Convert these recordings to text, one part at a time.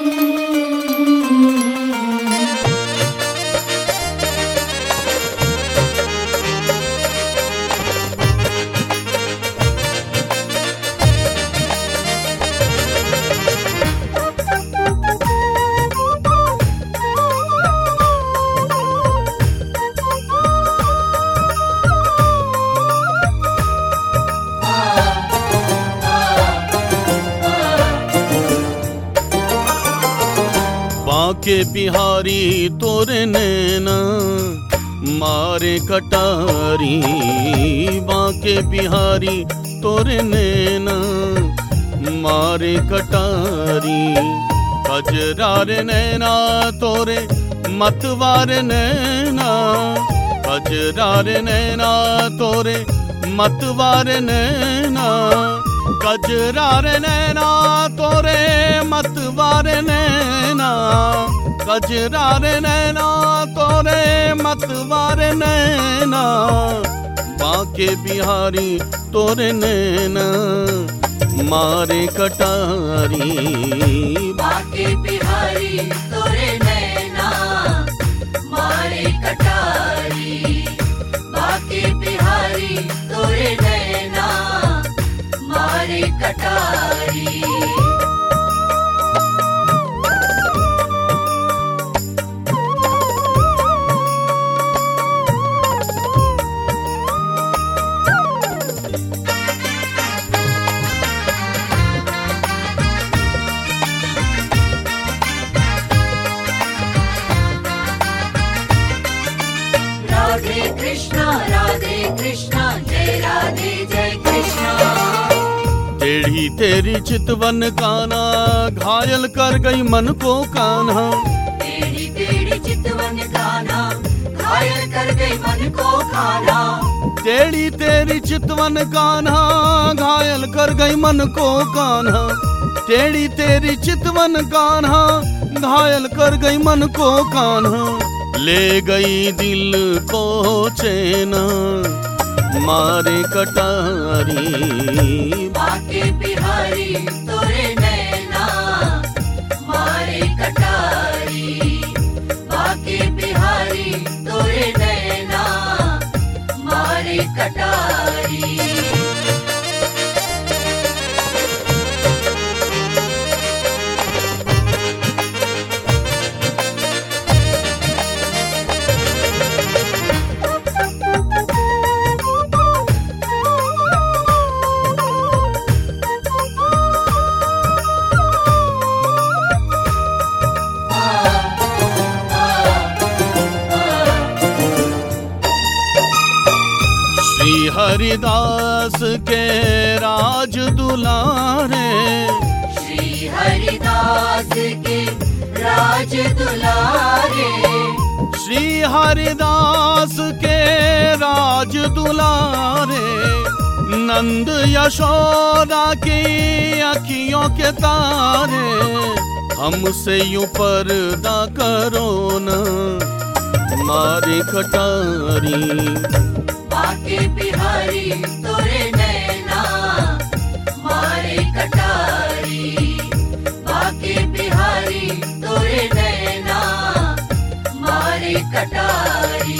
बांके बिहारी तोरे नैना मारे कटारी, बांके बिहारी तोरे नैना मारे कटारी। कजरार नैना तोरे मतवार नैना, कजरार नैना तोरे मतवार नैना, कजरार नैना तोरे मतवार नैना, कजरार नैना तोरे मतवार नैना। बांके बिहारी तोरे नैना मारे कटारी, बांके बिहारी तोरे नैना मारे कटारी, बांके बिहारी तोरे नैना मारे कटारी। राधे कृष्णा जय राधे जय कृष्णा। टेढ़ी तेरी चितवन कान्हा घायल कर गई मन को कान्हा, टेढ़ी तेरी चितवन कान्हा घायल कर गई मन को कान्हा, टेढ़ी तेरी चितवन कान्हा घायल कर गई मन को कान्हा, टेढ़ी तेरी चितवन कान्हा घायल कर गई मन को कान्हा। ले गई दिल को चैना मारे कटारी, बांके बिहारी तोरे नैना मारे कटारी, बांके बिहारी तोरे नैना मारे कटारी। श्री हरिदास के राज दुलारे, श्री हरिदास के राज दुलारे, श्री हरिदास के राज दुलारे। नंद यशोदा की अखियों के तारे, हमसे यूं पर्दा करो न मारे कटारी, बांके बिहारी तोरे नैना मारे कटारी, बांके बिहारी तोरे नैना मारे कटारी।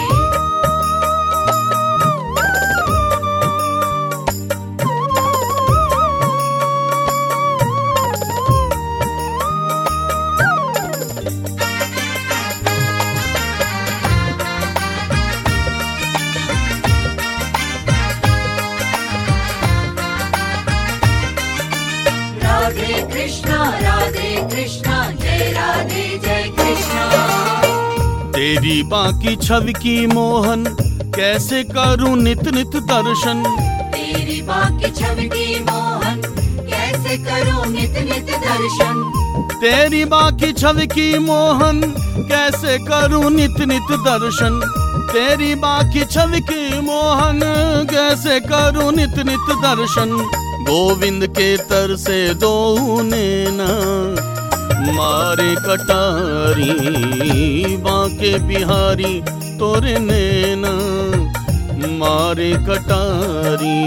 राधे कृष्णा जय राधे जय कृष्णा। तेरी बाकी छवि की मोहन कैसे करूं नित नित दर्शन, तेरी बाकी छवि की मोहन कैसे करूं नित नित दर्शन, तेरी बाकी छवि की मोहन कैसे करूं नित नित दर्शन, तेरी बाकी छवि की मोहन कैसे करूं नित नित दर्शन। गोविंद के तर से दो नैना मारे कटारी, बांके बिहारी तोरे नैना मारे कटारी।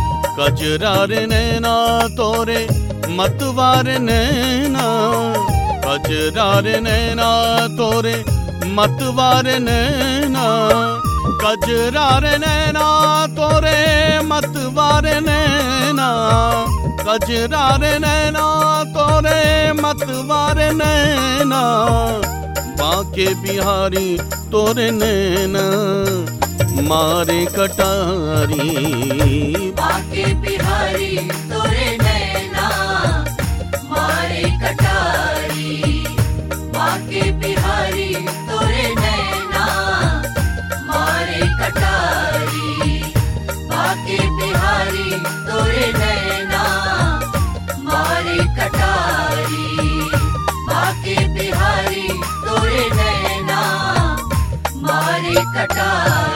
कजरार नैना तोरे मतवार नैना, कजरारे नैना तोरे मतवारे नैना, कजरारे नैना तोरे मतवारे नैना, कजरारे नैना तोरे मतवारे नैना, बांके बिहारी तोरे नैना मारे कटारी। बांके बिहारी तोरे नैना मारे कटारी, बांके बिहारी तोरे नैना मारे कटारी, बांके बिहारी तोरे नैना मारे कटारी, बांके बिहारी तोरे नैना मारे कटारी।